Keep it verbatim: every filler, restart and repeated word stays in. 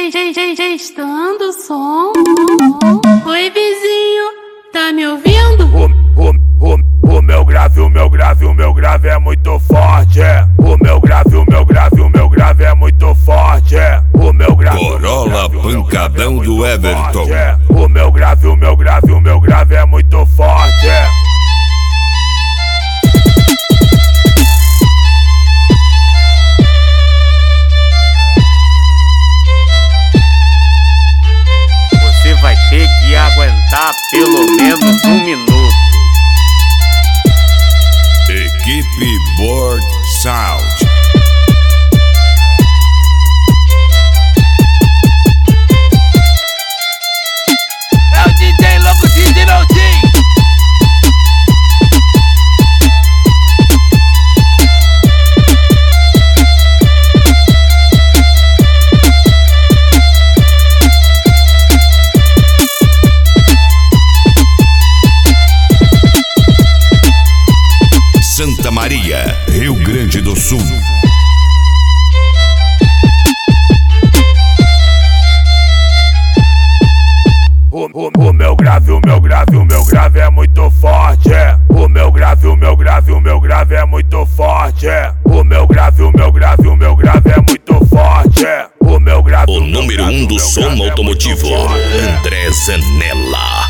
Testando o som. Oi, vizinho, tá me ouvindo? O, o, o, o meu grave, o meu grave, o meu grave é muito forte. O meu grave, o meu grave, o meu grave é muito forte. O meu grave, Corolla pancadão do Everton. O meu grave, o meu grave, o meu grave é muito forte. Você vai ter que aguentar pelo menos um minuto. Equipe Board Sound. É o D J louco de Dinaldinho. Santa Maria, Rio Grande do Sul. O, o, o meu grave, o meu grave, o meu grave é muito forte. O meu grave, o meu grave, o meu grave é muito forte. O meu grave, o meu grave, o meu grave é muito forte. O meu grave, O número um do som automotivo, André Zanella.